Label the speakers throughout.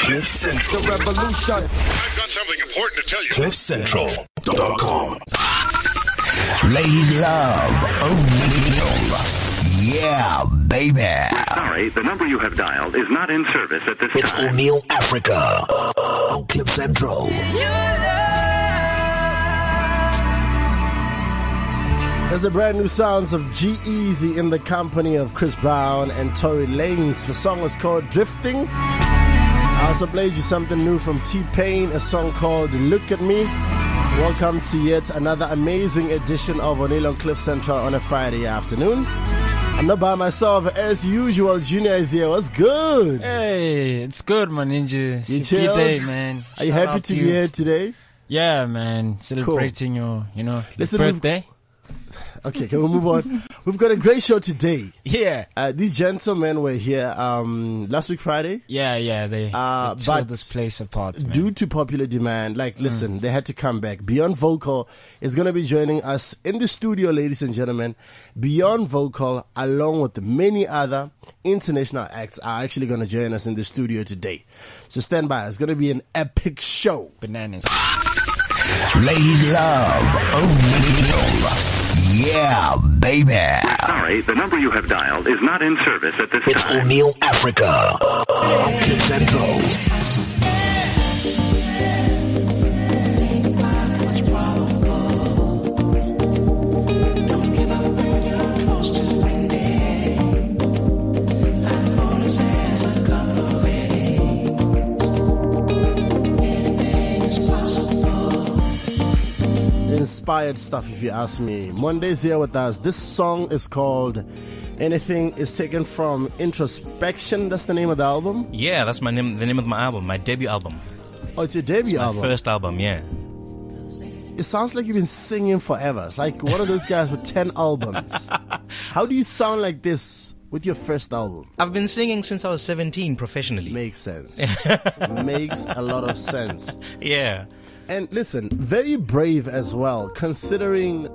Speaker 1: Cliff Central.
Speaker 2: The revolution.
Speaker 3: I've got something important to tell you.
Speaker 1: CliffCentral.com. Ladies love O'Neal. Yeah, baby.
Speaker 4: Sorry, the number you have dialed is not in service at this
Speaker 1: It's
Speaker 4: time.
Speaker 1: O'Neal Africa on Cliff Central.
Speaker 2: There's the brand new sounds of G-Eazy in the company of Chris Brown and Tory Lanez. The song is called Drifting. I also played you something new from T-Pain, a song called Look at Me. Welcome to yet another amazing edition of O'Neal on Cliff Central on a Friday afternoon. I'm not by myself as usual. Junior is here. What's good?
Speaker 5: Hey, it's good, my ninja.
Speaker 2: You
Speaker 5: It's a good
Speaker 2: chilled?
Speaker 5: day, man.
Speaker 2: Are you
Speaker 5: Shout
Speaker 2: happy
Speaker 5: out
Speaker 2: to be here today?
Speaker 5: Yeah, man. Celebrating your,
Speaker 2: Listen,
Speaker 5: birthday.
Speaker 2: Okay, can we move on? We've got a great show today.
Speaker 5: Yeah.
Speaker 2: These gentlemen were here last week Friday.
Speaker 5: Yeah. They tore
Speaker 2: but
Speaker 5: this place apart, man.
Speaker 2: Due to popular demand, listen, they had to come back. Beyond Vocal is going to be joining us in the studio, ladies and gentlemen. Beyond Vocal, along with many other international acts, are actually going to join us in the studio today. So stand by. It's going to be an epic show.
Speaker 5: Bananas.
Speaker 1: Ladies love O'Neal. Yeah, baby.
Speaker 4: Sorry, the number you have dialed is not in service at this
Speaker 1: It's
Speaker 4: time.
Speaker 1: O'Neal Africa on Cliff Central.
Speaker 2: Inspired stuff, if you ask me. Monday's here with us. This song is called Anything. Is taken from Introspection. That's the name of the album.
Speaker 6: Yeah, that's my name. The name of my album, my debut album,
Speaker 2: Oh, it's your debut
Speaker 6: my
Speaker 2: album.
Speaker 6: first album. Yeah.
Speaker 2: It sounds like you've been singing forever. It's like one of those guys with 10 albums. How do you sound like this with your first album?
Speaker 6: I've been singing since I was 17 professionally.
Speaker 2: Makes sense. Makes a lot of sense.
Speaker 6: Yeah.
Speaker 2: And listen, very brave as well, considering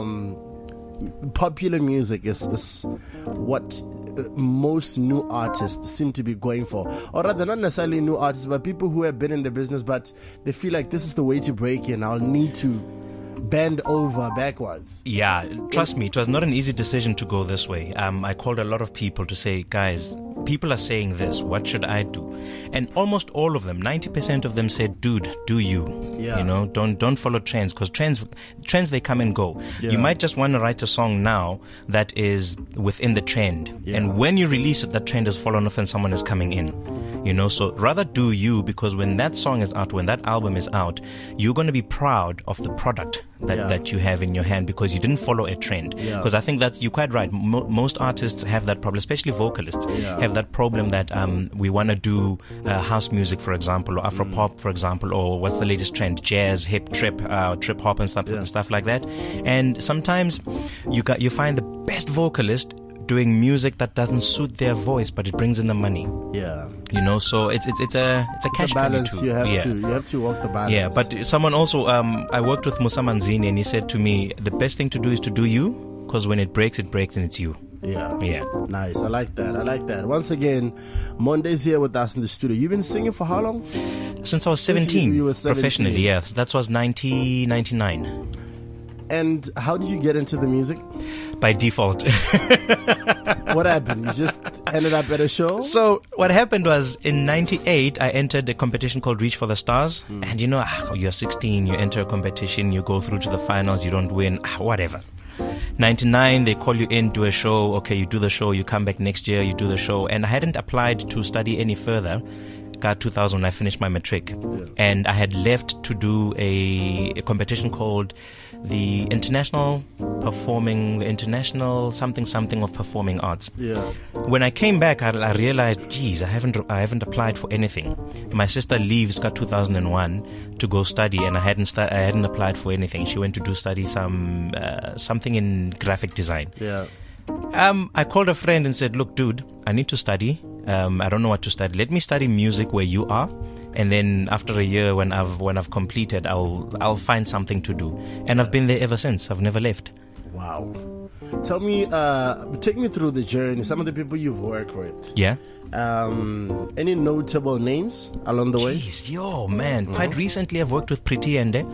Speaker 2: popular music is what most new artists seem to be going for. Or rather, not necessarily new artists, but people who have been in the business, but they feel like this is the way to break in. I'll need to bend over backwards.
Speaker 6: Yeah, trust me, it was not an easy decision to go this way. I called a lot of people to say, guys, people are saying this, what should I do? And almost all of them, 90% of them said, dude, do you.
Speaker 2: Yeah.
Speaker 6: You know, don't follow trends, because trends they come and go.
Speaker 2: Yeah.
Speaker 6: You might just want to write a song now that is within the trend.
Speaker 2: Yeah.
Speaker 6: And when you release it, that trend is fallen off and someone is coming in. You know, so rather do you, because when that song is out, when that album is out, you're going to be proud of the product that you have in your hand, because you didn't follow a trend.
Speaker 2: Yeah.
Speaker 6: Because I think that's, you're quite right. Most artists have that problem, especially vocalists, have that problem that we want to do house music, for example, or Afro pop, for example, or what's the latest trend? Jazz, hip, trip hop, and stuff like that. And sometimes you find the best vocalist doing music that doesn't suit their voice, but it brings in the money.
Speaker 2: Yeah.
Speaker 6: You know, so it's a catch
Speaker 2: balance.
Speaker 6: 22.
Speaker 2: You have to walk the balance.
Speaker 6: Yeah, but someone also, I worked with Musa Manzini, and he said to me, the best thing to do is to do you, because when it breaks, and it's you.
Speaker 2: Yeah.
Speaker 6: Nice.
Speaker 2: I like that. Once again, Monday's here with us in the studio. You've been singing for how long?
Speaker 6: Since I was 17,
Speaker 2: you were 17.
Speaker 6: professionally, yes. That was 1999.
Speaker 2: And how did you get into the music?
Speaker 6: By default.
Speaker 2: What happened? You just ended up at a show?
Speaker 6: So what happened was, in 98, I entered a competition called Reach for the Stars. And you know, you're 16, you enter a competition, you go through to the finals, you don't win, whatever. 99, they call you in, do a show. Okay, you do the show, you come back next year, you do the show. And I hadn't applied to study any further. 2000, when I finished my matric. And I had left to do a competition called the International something of Performing Arts.
Speaker 2: Yeah.
Speaker 6: When I came back, I realized, geez, I haven't applied for anything. My sister leaves 2001 to go study, and I hadn't applied for anything. She went to do study something in graphic design.
Speaker 2: Yeah.
Speaker 6: I called a friend and said, look, dude, I need to study. I don't know what to study. Let me study music where you are. And then after a year, when I've completed, I'll find something to do. And I've been there ever since. I've never left.
Speaker 2: Wow. Tell me, take me through the journey. Some of the people you've worked with.
Speaker 6: Yeah.
Speaker 2: Any notable names along the way?
Speaker 6: Jeez, yo, man. Quite recently, I've worked with Pretty Ende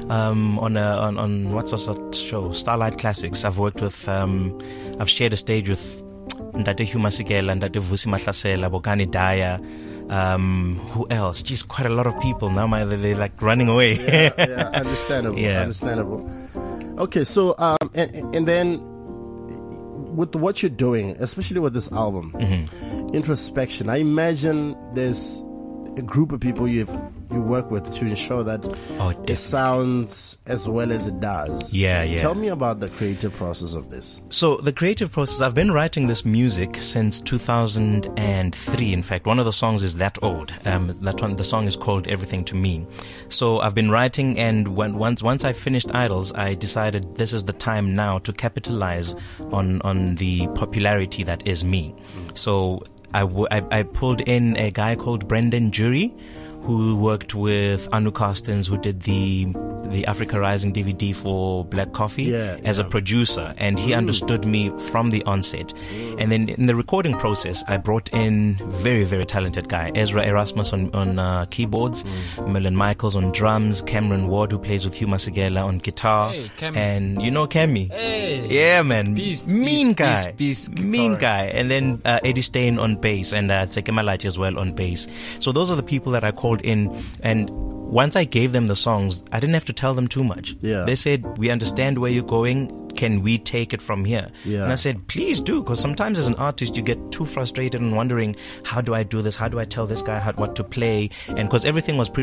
Speaker 6: on what was that show? Starlight Classics. I've worked with, I've shared a stage with Ndate Hugh Masekela, Ndate Vusi Mahlasela, Bokani Daya. Who else? Jeez, quite a lot of people. Now they're like running away.
Speaker 2: Yeah, understandable.
Speaker 6: Yeah.
Speaker 2: Understandable. Okay, so, and then with what you're doing, especially with this album, introspection, I imagine there's a group of people you work with to ensure that it sounds as well as it does.
Speaker 6: Yeah.
Speaker 2: Tell me about the creative process of this.
Speaker 6: So the creative process, I've been writing this music since 2003. In fact, one of the songs is that old. The song is called Everything to Me. So I've been writing, and once I finished Idols, I decided this is the time now to capitalize on the popularity that is me. So I pulled in a guy called Brendan Jury, who worked with Anu Carstens, who did the Africa Rising DVD for Black Coffee as a producer, and he understood me from the onset. And then in the recording process, I brought in very, very talented guy, Ezra Erasmus on keyboards, Merlin Michaels on drums, Cameron Ward, who plays with Hugh Masekela on guitar, and you know Cammy.
Speaker 5: Hey,
Speaker 6: yeah, man, mean guy,
Speaker 5: mean
Speaker 6: guy. And then Eddie Stain on bass, and Tseke Malachi as well on bass. So those are the people that I called in, and once I gave them the songs, I didn't have to tell them too much. They said, we understand where you're going. Can we take it from here? And I said, please do, because sometimes as an artist, you get too frustrated and wondering, how do I do this? How do I tell this guy what to play? And because everything was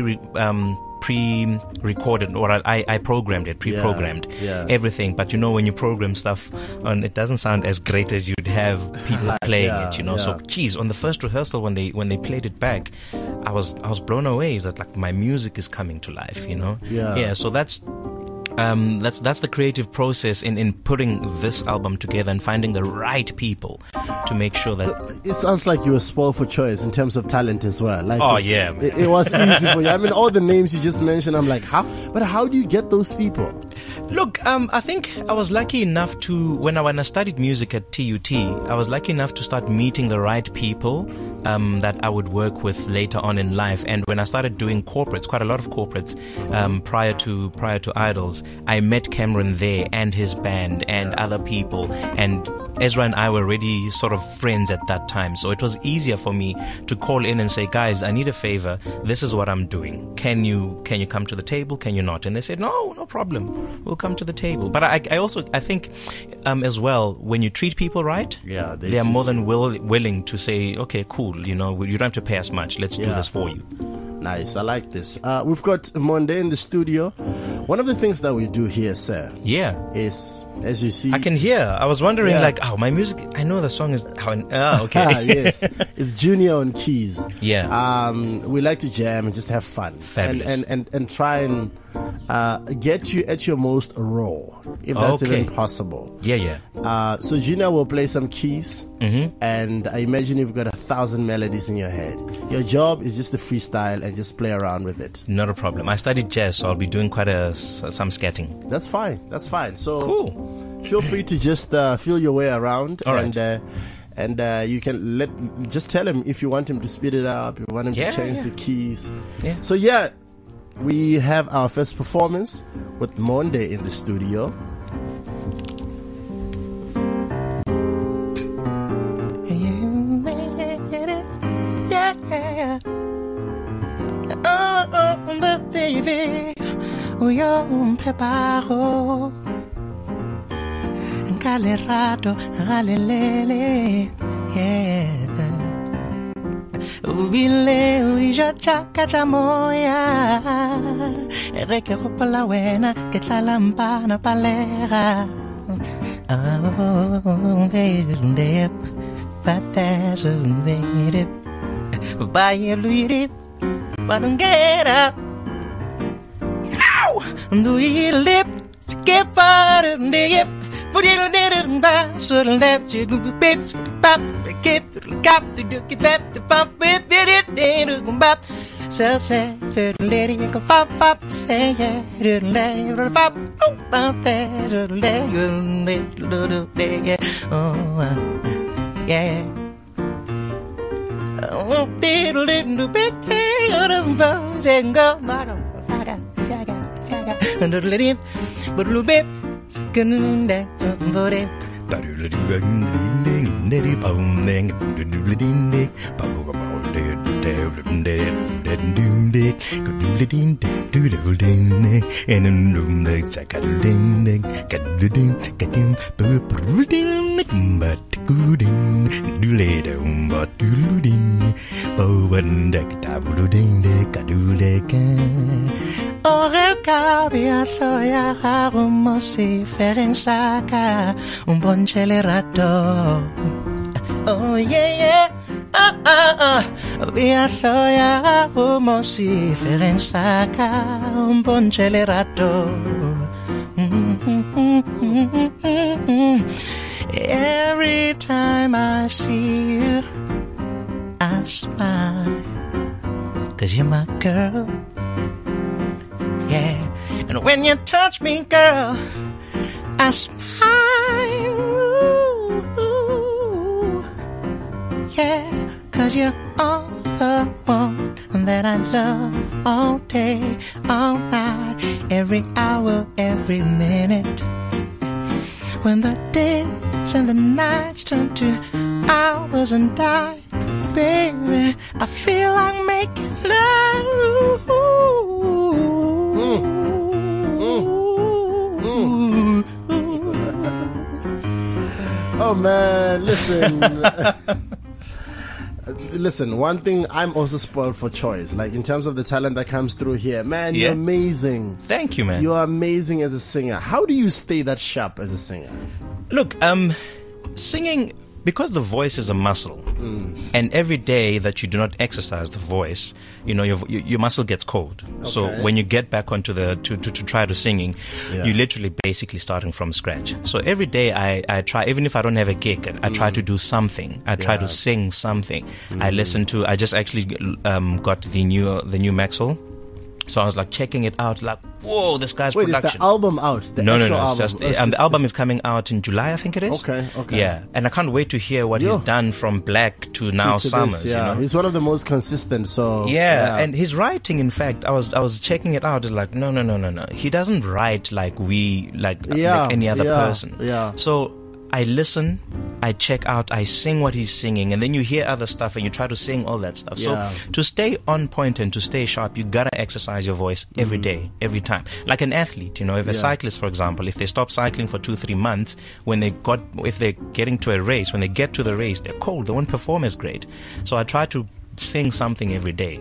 Speaker 6: pre-recorded, or I programmed it, pre-programmed everything. But you know, when you program stuff, it doesn't sound as great as you'd have people playing it, you know. So, geez, on the first rehearsal, when they played it back, I was blown away that like my music is coming to life, you know. So that's the creative process in putting this album together and finding the right people to make sure that
Speaker 2: it sounds like you were spoiled for choice in terms of talent as well. Like,
Speaker 6: man.
Speaker 2: It was easy for you. I mean, all the names you just mentioned, I'm like, how do you get those people?
Speaker 6: Look, I think I was lucky enough to, when I studied music at TUT, I was lucky enough to start meeting the right people that I would work with later on in life. And when I started doing corporates, quite a lot of corporates, prior to Idols, I met Cameron there and his band and other people, and Ezra and I were already sort of friends at that time. So it was easier for me to call in and say, guys, I need a favor. This is what I'm doing. Can you come to the table? Can you not? And they said, no problem. We'll come to the table. But I think as well, when you treat people right, they are more than willing to say, okay, cool. You know, you don't have to pay us much. Let's do this for you.
Speaker 2: Nice. I like this. We've got Monday in the studio. One of the things that we do here, sir, is, as you see,
Speaker 6: I can hear. I was wondering, my music, I know the song is okay.
Speaker 2: Yes. It's Junior on keys. We like to jam and just have fun.
Speaker 6: Fabulous.
Speaker 2: And try and get you at your most raw, if that's even possible. So Junior will play some keys, and I imagine you've got 1,000 melodies in your head. Your job is just to freestyle and just play around with it.
Speaker 6: Not a problem. I studied jazz, so I'll be doing quite some scatting.
Speaker 2: That's fine. So
Speaker 6: cool.
Speaker 2: Feel free to just feel your way around.
Speaker 6: All right.
Speaker 2: And you can just tell him if you want him to speed it up, if you want him to change the keys. So we have our first performance with Monday in the studio.
Speaker 7: Calerato, galelele, ubile uja chaka chamoya, reke hopola wena que tlalampa palera. Oh, baby, patas baby, buy a luiri, but don't get up. Ow, do you lip, skip out and dig. For you didn't buy, so the left you go pips, pop, the kid, the cop, the duke, the pump, with it, they do come back. so say, lady, you can pop, say, yeah, pop, out there, so yeah, oh, yeah. Oh, little bit, and go, and a little bit, second day, oh yeah, via soia, como si ferensaca, un poncelerato. Every time I see you, I smile, 'cause you're my girl. Yeah, and when you touch me, girl, I smile. Ooh, yeah, 'cause you're all the one that I love all day, all night, every hour, every minute. When the days and the nights turn to hours and die, baby, I feel like making love.
Speaker 2: Oh man, listen. Listen, one thing, I'm also spoiled for choice. Like in terms of the talent that comes through here, man,
Speaker 6: Yeah.
Speaker 2: you're amazing.
Speaker 6: Thank you, man.
Speaker 2: You're amazing as a singer. How do you stay that sharp as a singer?
Speaker 6: Look, singing, because the voice is a muscle, and every day that you do not exercise the voice, you know, your muscle gets cold. So
Speaker 2: Okay.
Speaker 6: when you get back onto the to try to singing, you're literally basically starting from scratch. So every day I try, even if I don't have a gig, I try to do something. I try to sing something. I just actually got the new Maxwell. So I was like checking it out, like, whoa, this guy's
Speaker 2: Wait,
Speaker 6: production.
Speaker 2: is the album out? The
Speaker 6: No,
Speaker 2: actual
Speaker 6: it's
Speaker 2: album?
Speaker 6: just
Speaker 2: Oh, it's
Speaker 6: the album is coming out in July, I think it is.
Speaker 2: Okay.
Speaker 6: Yeah, and I can't wait to hear what he's done from Black to now
Speaker 2: to
Speaker 6: Summers.
Speaker 2: this, yeah.
Speaker 6: You know?
Speaker 2: He's one of the most consistent. So
Speaker 6: And his writing, in fact, I was checking it out. It's like no. He doesn't write like any other person.
Speaker 2: Yeah.
Speaker 6: So I listen, I check out, I sing what he's singing, and then you hear other stuff and you try to sing all that stuff.
Speaker 2: Yeah.
Speaker 6: So to stay on point and to stay sharp, you gotta exercise your voice every day, every time. Like an athlete, you know, if a cyclist, for example, if they stop cycling for 2-3 months, if they're getting to a race, when they get to the race, they're cold, they won't perform as great. So I try to sing something every day.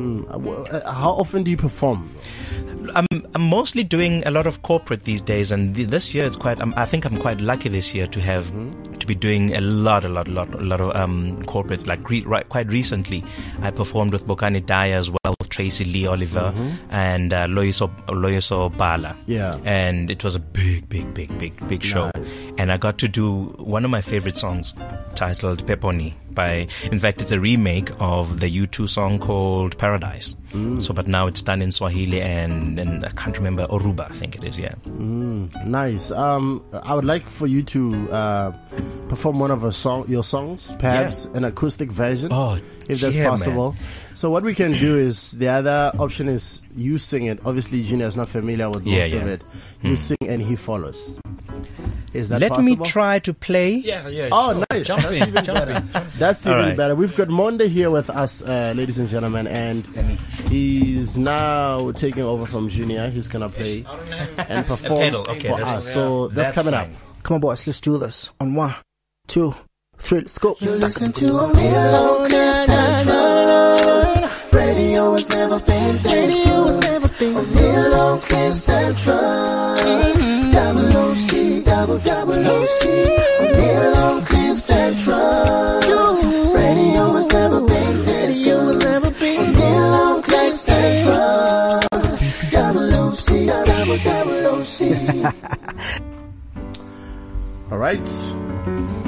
Speaker 2: How often do you perform?
Speaker 6: I'm mostly doing a lot of corporate these days, and this year it's quite. I think I'm quite lucky this year to have to be doing a lot of corporates. Like quite recently, I performed with Bokani Daya as well, with Tracy Lee Oliver and Loyiso Bala.
Speaker 2: Yeah,
Speaker 6: and it was a big show.
Speaker 2: Nice.
Speaker 6: And I got to do one of my favorite songs, titled Peponi. In fact, it's a remake of the U2 song called Paradise. So, but now it's done in Swahili and I can't remember, Oruba, I think it is, yeah.
Speaker 2: Nice. I would like for you to perform one of your songs, perhaps an acoustic version, if that's possible.
Speaker 6: Man.
Speaker 2: So what we can do is, the other option is you sing it. Obviously, Junior is not familiar with most of it. You sing and he follows. Is that possible?
Speaker 6: Let me try to play.
Speaker 5: Yeah.
Speaker 2: Oh,
Speaker 5: sure.
Speaker 2: nice.
Speaker 5: Jump
Speaker 2: That's
Speaker 5: in,
Speaker 2: even
Speaker 5: jump
Speaker 2: better.
Speaker 5: in.
Speaker 2: That's even
Speaker 6: right.
Speaker 2: better. We've got Monde here with us, ladies and gentlemen, and he's now taking over from Junior. He's going to play and perform
Speaker 6: pedal. Okay,
Speaker 2: for
Speaker 6: that's-
Speaker 2: us. So that's coming
Speaker 6: fine.
Speaker 2: up.
Speaker 8: Come on, boys, let's do this. On 1, 2, 3, let's go.
Speaker 7: You listen to a real Central. Radio has never been this good. A real Central. Double OC, double OC. A real Central. Radio has never been this good. A real Central. Double OC.
Speaker 2: All right.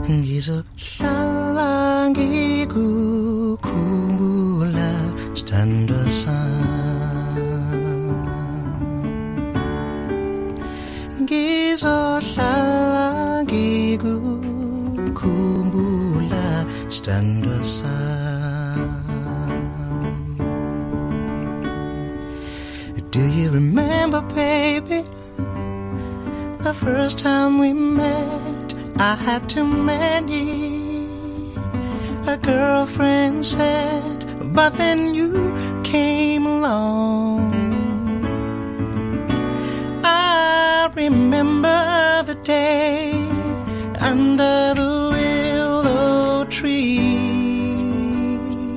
Speaker 7: Ngizohlala ngikukhumbula sithandwa sami. Ngizohlala ngikukhumbula sithandwa sami. Do you remember, baby, the first time we met? I had too many, a girlfriend said, but then you came along. I remember the day under the willow tree.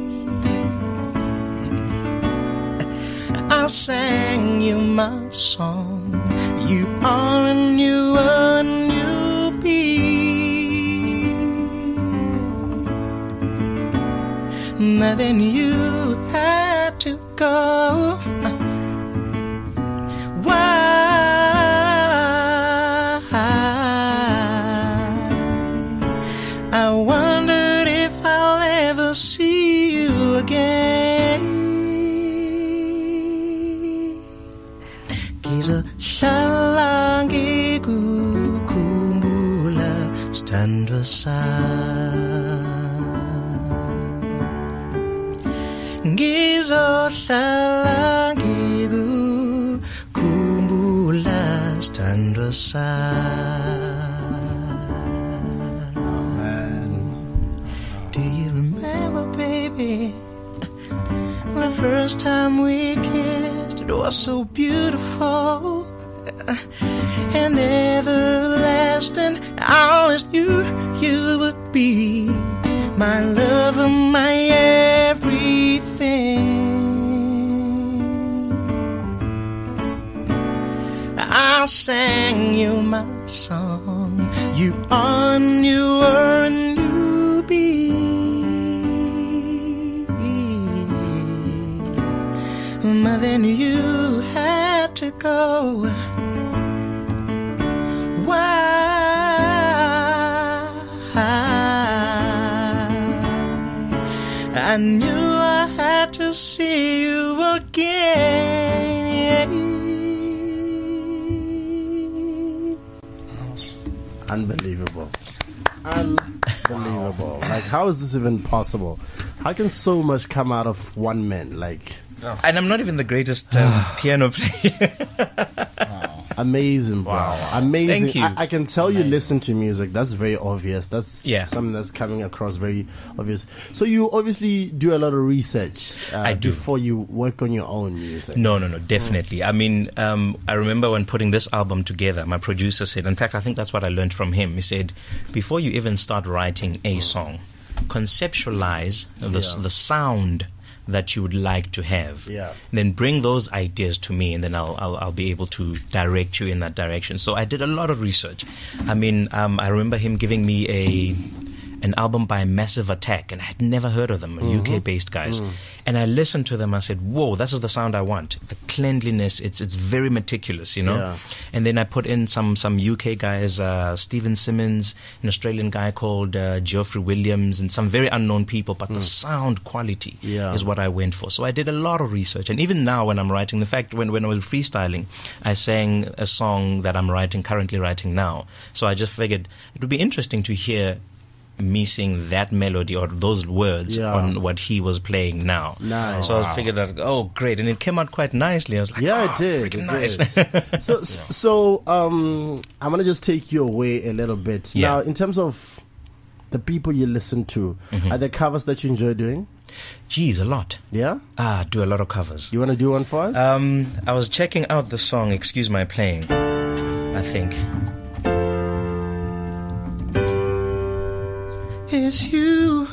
Speaker 7: I sang you my song. You are and you are and you'll be. But then you had to go. Why? I wondered if I'll ever see you again. Ngizohlala ngikukhumbula sithandwa sami. Ngizohlala ngikukhumbula sithandwa sami. Do you remember, baby, the first time we kissed? It was so beautiful and everlasting. I always knew you would be my lover, my everything. I sang you my song. You are and you were and you be. But then you had to go. Why? I knew I had to see you again.
Speaker 2: Unbelievable. Unbelievable. Like, how is this even possible? How can so much come out of one man? Like,
Speaker 6: and I'm not even the greatest piano player.
Speaker 2: Amazing, bro.
Speaker 6: Wow.
Speaker 2: Amazing.
Speaker 6: Thank you.
Speaker 2: I can tell you listen to music. That's very obvious. That's something that's coming across very obvious. So you obviously do a lot of research
Speaker 6: I do.
Speaker 2: before you work on your own music.
Speaker 6: No, definitely. I mean, I remember when putting this album together, my producer said, in fact, I think that's what I learned from him. He said, before you even start writing a song, conceptualize the sound that you would like to have.
Speaker 2: Yeah.
Speaker 6: Then bring those ideas to me, and then I'll be able to direct you in that direction. So I did a lot of research. I mean, I remember him giving me an album by Massive Attack, and I had never heard of them, UK-based guys. And I listened to them. I said, "Whoa, this is the sound I want. The cleanliness, it's very meticulous, you know."
Speaker 2: Yeah.
Speaker 6: And then I put in some UK guys, Stephen Simmons, an Australian guy called Geoffrey Williams, and some very unknown people. But the sound quality is what I went for. So I did a lot of research. And even now, when I'm writing, in fact, when I was freestyling, I sang a song that I'm currently writing now. So I just figured it would be interesting to hear me sing that melody or those words on what he was playing now.
Speaker 2: Nice.
Speaker 6: So I figured that, oh, great. And it came out quite nicely. I was like,
Speaker 2: it did.
Speaker 6: nice.
Speaker 2: So I'm going to just take you away a little bit.
Speaker 6: Yeah.
Speaker 2: Now, in terms of the people you listen to, are there covers that you enjoy doing?
Speaker 6: Geez, a lot.
Speaker 2: Yeah?
Speaker 6: Do a lot of covers.
Speaker 2: You want to do one for us?
Speaker 6: I was checking out the song Excuse My Playing, I think.
Speaker 7: It's you.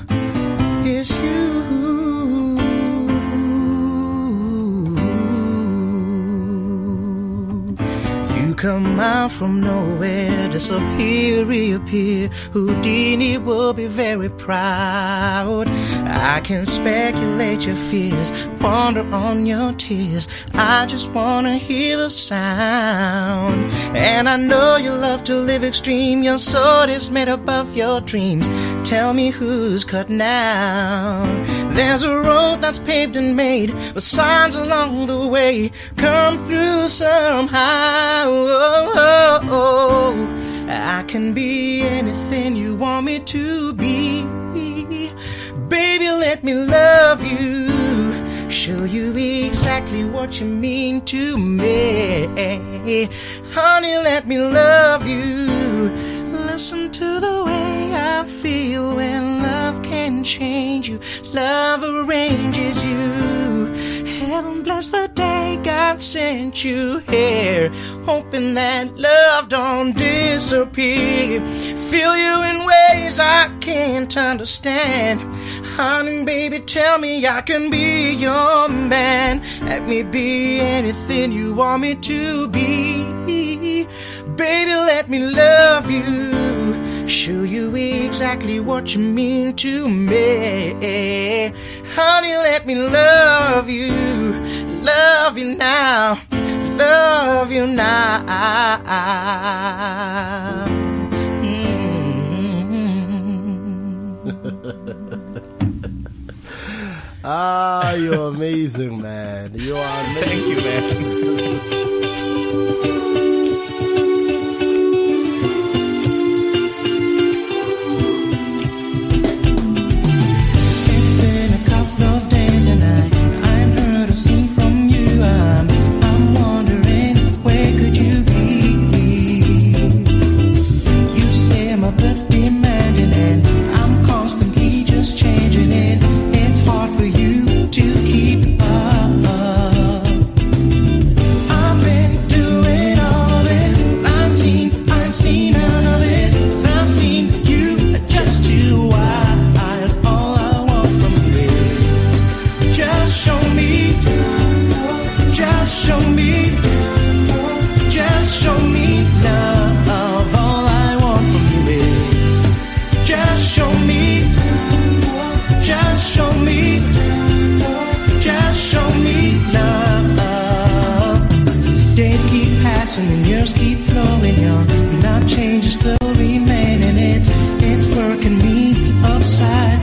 Speaker 7: You come out from nowhere, disappear, reappear. Houdini will be very proud. I can speculate your fears, ponder on your tears. I just wanna hear the sound. And I know you love to live extreme. Your sword is made above your dreams. Tell me who's cut now. There's a road that's paved and made with signs along the way. Come through somehow. Oh, oh, oh. I can be anything you want me to be. Baby, let me love you. Show you exactly what you mean to me. Honey, let me love you. Listen to the way I feel when love can change you. Love arranges you. Heaven bless the day God sent you here. Hoping that love don't disappear. Feel you in ways I can't understand. Honey, baby, tell me I can be your man. Let me be anything you want me to be. Baby, let me love you. Show you exactly what you mean to me. Honey, let me love you. Love you now. Love you now.
Speaker 2: Ah, you're amazing, man. You are amazing.
Speaker 6: Thank you, man.
Speaker 7: And years keep flowing, not change is still remaining. It's working me upside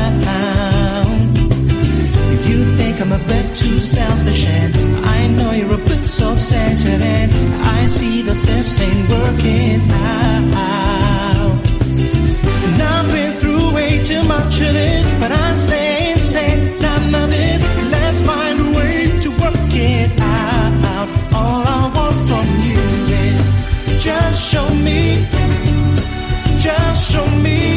Speaker 7: down. You think I'm a bit too selfish, and I know you're a bit self-centered, and I see that this ain't working out. And I've been through way too much of this, but I say none of this. Let's find a way to work it out. All I want from you is just show me, just show me,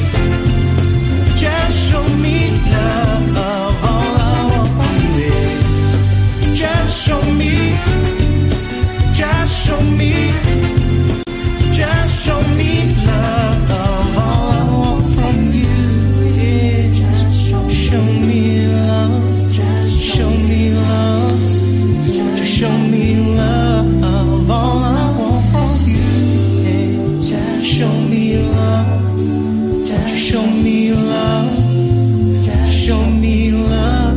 Speaker 7: just show me love. All I want from you is just show me, just show me, just show me love. All I want from you is just show me love, just show me love, just show me love. All I want from you is just show me love, just show me love, just show me love.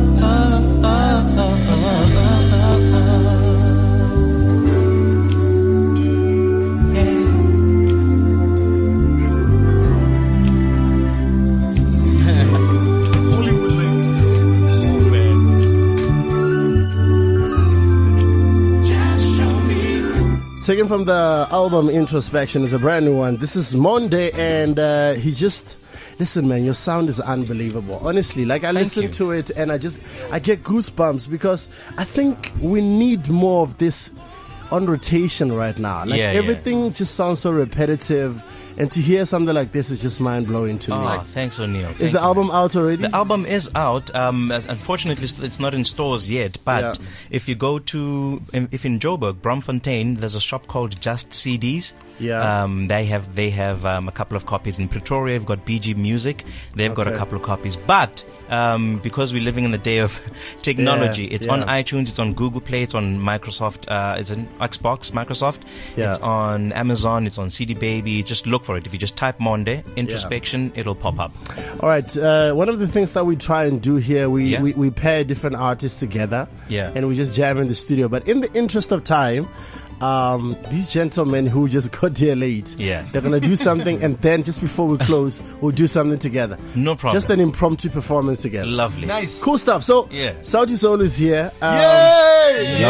Speaker 2: Taken from the album Introspection, is a brand new one. This is Monday, and he just... Listen, man, your sound is unbelievable. Honestly, like I listen to it and I get goosebumps because I think we need more of this on rotation right now. Like everything just sounds so repetitive. And to hear something like this is just mind-blowing to me.
Speaker 6: Oh, thanks, O'Neill.
Speaker 2: Is the album out already?
Speaker 6: The album is out. Unfortunately, it's not in stores yet. But if you go to, if in Joburg, Bromfontein, there's a shop called Just CDs.
Speaker 2: Yeah.
Speaker 6: They have a couple of copies. In Pretoria, you've got BG Music. They've got a couple of copies. But because we're living in the day of technology.
Speaker 2: Yeah,
Speaker 6: it's on iTunes, it's on Google Play, it's on Microsoft, it's an Xbox, Microsoft.
Speaker 2: Yeah.
Speaker 6: It's on Amazon, it's on CD Baby. Just look for it. If you just type Monde Introspection, it'll pop up.
Speaker 2: All right. One of the things that we try and do here, we pair different artists together.
Speaker 6: Yeah.
Speaker 2: And we just jam in the studio. But in the interest of time, these gentlemen who just got here late, they're going to do something, and then just before we close, we'll do something together.
Speaker 6: No problem.
Speaker 2: Just an impromptu performance together.
Speaker 6: Lovely.
Speaker 9: Nice.
Speaker 2: Cool stuff. So, Sauti Sol is here.
Speaker 9: Yay!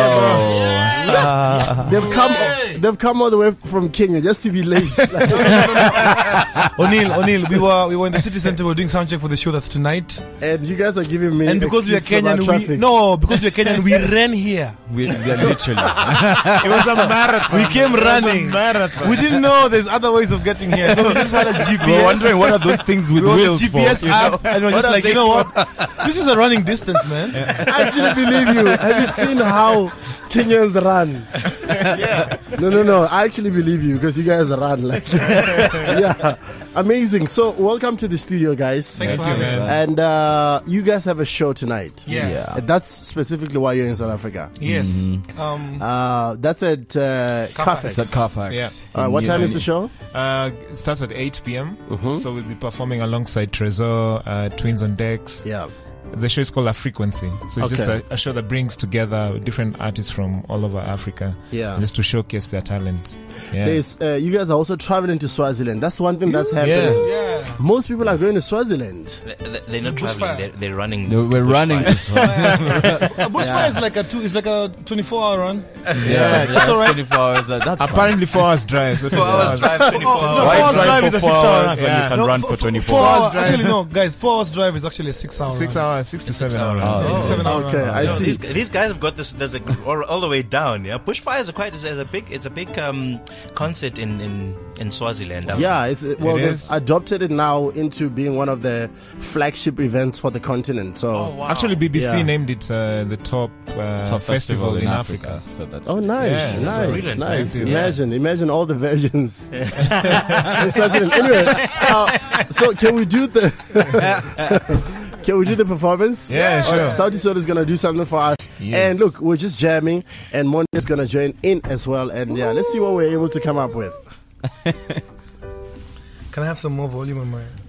Speaker 2: They've come all the way from Kenya just to be late.
Speaker 9: O'Neil, we were in the city center. We were doing sound check for the show that's tonight.
Speaker 2: And you guys are giving me
Speaker 9: and because we are Kenyan, we ran here.
Speaker 5: We are literally.
Speaker 9: It was a marathon. We came running. We didn't know there's other ways of getting here, so we just had a GPS.
Speaker 5: We were wondering what are those things with wheels
Speaker 9: GPS
Speaker 5: for?
Speaker 9: app, and we're just like, you know what? This is a running distance, man.
Speaker 2: I actually believe you. Have you seen how Kenyans run? No. I actually believe you because you guys run like amazing. So welcome to the studio, guys.
Speaker 9: Thanks for having us.
Speaker 2: And you guys have a show tonight.
Speaker 9: Yes.
Speaker 2: And that's specifically why you're in South Africa.
Speaker 9: Yes.
Speaker 2: That's at Carfax.
Speaker 10: It's at Carfax.
Speaker 2: What time is the show?
Speaker 10: It starts at 8 p.m. So we'll be performing alongside Trezor, Twins on Decks.
Speaker 2: Yeah.
Speaker 10: The show is called La Frequency. So it's just a show that brings together different artists from all over Africa.
Speaker 2: Yeah.
Speaker 10: Just to showcase their talent. Yeah.
Speaker 2: There's, you guys are also traveling to Swaziland. That's one thing that's happening.
Speaker 9: Yeah.
Speaker 2: Most people are going to Swaziland.
Speaker 6: They're not traveling. They're running.
Speaker 5: We're running to
Speaker 9: Bushfire is like a 24-hour run.
Speaker 5: Yeah, that's 24 hours. That's
Speaker 10: apparently 4 hours drive. So
Speaker 6: 4 hours drive, 24 hours.
Speaker 5: Why drive
Speaker 9: is
Speaker 5: for
Speaker 9: a
Speaker 5: 4 hours when you can run for 24 hours?
Speaker 9: Actually, no, guys, 4 hours drive is actually a 6 hour
Speaker 10: 6
Speaker 9: run.
Speaker 10: hours, 6 to 7 hours.
Speaker 2: Okay, I see.
Speaker 6: These guys have got this. There's all the way down. Yeah, Bushfire is a big concert in Swaziland.
Speaker 2: They've adopted it now into being one of the flagship events for the continent. So
Speaker 10: actually, BBC named it the top festival in Africa.
Speaker 5: So that's
Speaker 2: nice.
Speaker 6: Yeah.
Speaker 2: Imagine all the versions in Swaziland. Anyway, so can we do the performance?
Speaker 10: Yeah, sure.
Speaker 2: Sauti Sol is gonna do something for us.
Speaker 10: Yes.
Speaker 2: And look, we're just jamming, and Monde is gonna join in as well. And let's see what we're able to come up with.
Speaker 9: Can I have some more volume on mine?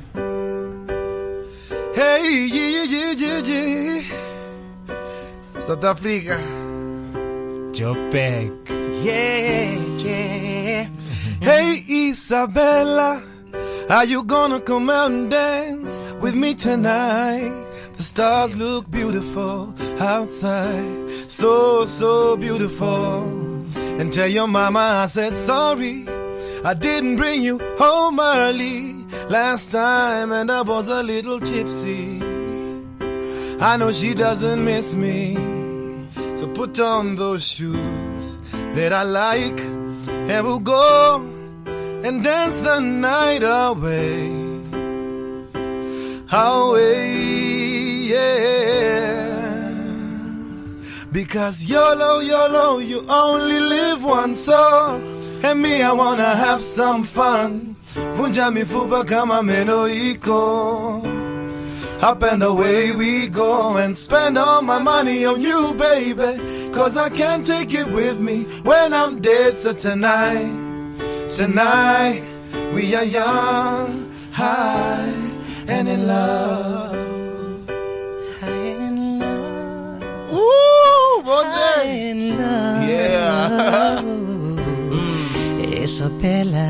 Speaker 9: Okay. Hey, yeah. South Africa.
Speaker 10: Joburg.
Speaker 9: Yeah. Hey, Isabella, are you gonna come out and dance with me tonight? The stars look beautiful outside, so beautiful. And tell your mama I said sorry, I didn't bring you home early last time, and I was a little tipsy. I know she doesn't miss me, so put on those shoes that I like, and we'll go and dance the night away, yeah. Because YOLO, you only live once, so, and me, I wanna have some fun. Vunja mifupa kama meno iko. Up and away we go, and spend all my money on you, baby, cause I can't take it with me when I'm dead. So tonight we are young, high, and in love. Ooh,
Speaker 7: high in love.
Speaker 9: Yeah.
Speaker 7: Isabella.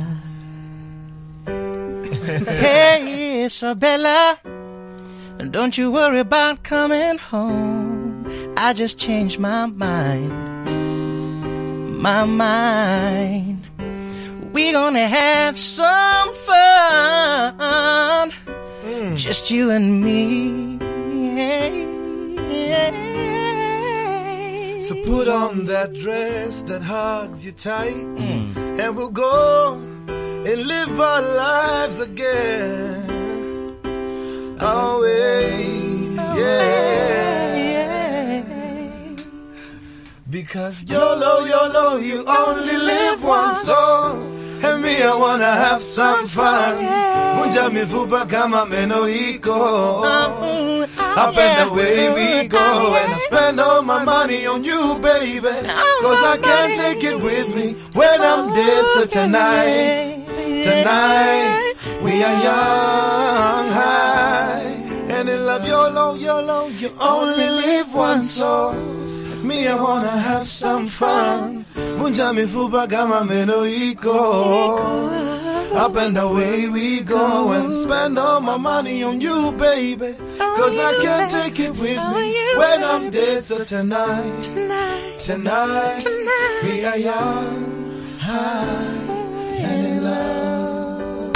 Speaker 7: Hey, Isabella, don't you worry about coming home. I just changed my mind. We gonna have some fun. Just you and me.
Speaker 9: So put on that dress that hugs you tight, and we'll go and live our lives again. Yeah. Because YOLO, you only live once, so, and me, Me, I wanna have some fun. Vunja mifupa kama meno iko. Up and away we go. And I spend all my money on you, baby. Cause I can't take it with me when I'm dead. So tonight, we are young, high. And in love, YOLO, you only live once. So me, I wanna have some fun. Vunja mifupa kama meno iko. Up and away we go and spend all my money on you, baby. Cause I can't take it with me when I'm dead. So tonight, we are young, high, and in love.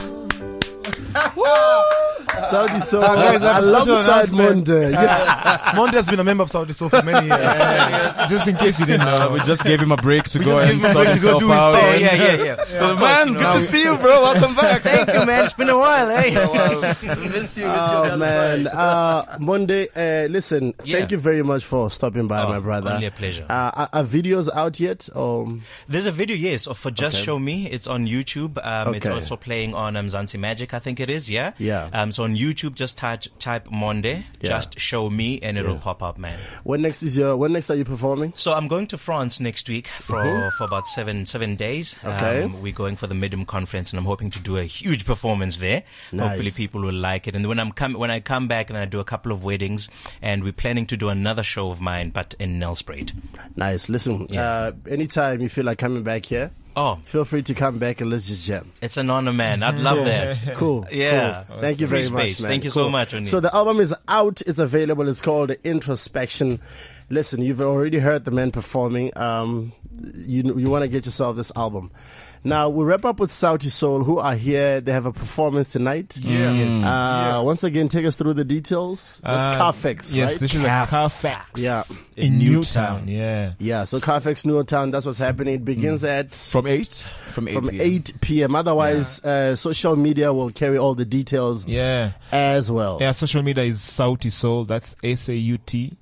Speaker 2: Sauti Sol, alongside Monde.
Speaker 9: Yeah. Monde has been a member of Sauti Sol for many years.
Speaker 10: Just in case you didn't know,
Speaker 5: we just gave him a break to go and sort himself out.
Speaker 6: Oh, yeah. So, man, good to see you, bro. Welcome back. Thank you, man. It's been a while, eh?
Speaker 2: Miss you. Man. Monde, listen, thank you very much for stopping by, my brother.
Speaker 6: Only a pleasure.
Speaker 2: Are videos out yet?
Speaker 6: There's a video, yes, for Just Show Me. It's on YouTube. It's also playing on Mzansi Magic, I think it is, yeah?
Speaker 2: Yeah.
Speaker 6: So on YouTube, just type Monde, Just Show Me, and it'll pop up, man.
Speaker 2: When next are you performing?
Speaker 6: So I'm going to France next week for about seven days.
Speaker 2: Okay.
Speaker 6: We're going for the Midem Conference, and I'm hoping to do a huge performance there.
Speaker 2: Nice.
Speaker 6: Hopefully people will like it. And when I come back and I do a couple of weddings, and we're planning to do another show of mine, but in Nelspruit.
Speaker 2: Nice. Listen, anytime you feel like coming back here, feel free to come back and let's just jam.
Speaker 6: It's an honor, man. I'd love that.
Speaker 2: Cool.
Speaker 6: Yeah.
Speaker 2: Cool. Thank you very much, man.
Speaker 6: Thank you so much, Oni.
Speaker 2: So the album is out. It's available. It's called Introspection. Listen, you've already heard the man performing. You want to get yourself this album. Now, we'll wrap up with Sauti Sol, who are here. They have a performance tonight. Once again, take us through the details. That's Carfax,
Speaker 10: yes,
Speaker 2: right?
Speaker 10: This is a Carfax.
Speaker 2: Yeah.
Speaker 10: In Newtown. Yeah,
Speaker 2: so Carfax, Newtown, that's what's happening. It begins at...
Speaker 5: From 8
Speaker 2: p.m. Otherwise, social media will carry all the details as well.
Speaker 10: Yeah, social media is Sauti Sol. That's SAUTISOL.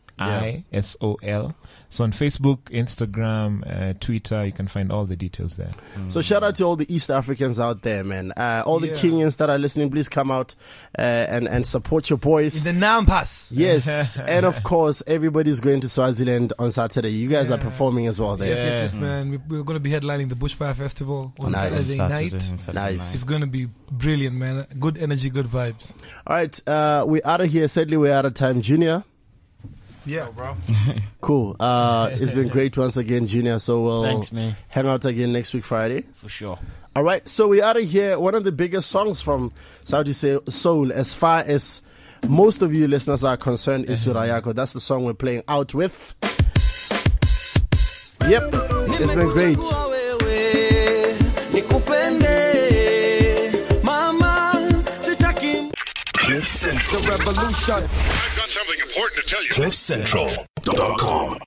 Speaker 10: So on Facebook, Instagram, Twitter, you can find all the details there.
Speaker 2: So shout out to all the East Africans out there, man. All the Kenyans that are listening, please come out and support your boys.
Speaker 9: In the Nampas.
Speaker 2: Yes. And of course, everybody's going to Swaziland on Saturday. You guys are performing as well there.
Speaker 9: Yes, man. We're going to be headlining the Bushfire Festival on Saturday night.
Speaker 2: Nice.
Speaker 9: It's going to be brilliant, man. Good energy, good vibes.
Speaker 2: All right. We're out of here. Sadly, we're out of time. Junior.
Speaker 9: Yeah, bro.
Speaker 2: Cool. It's been great once again, Junior. So we'll hang out again next week, Friday.
Speaker 5: For sure.
Speaker 2: All right. So we're out of here. One of the biggest songs from Sauti Sol, as far as most of you listeners are concerned, is Surayako. That's the song we're playing out with. Yep. It's been great.
Speaker 1: Cliff Central.
Speaker 3: The revolution. I've got something important to tell you.
Speaker 1: CliffCentral.com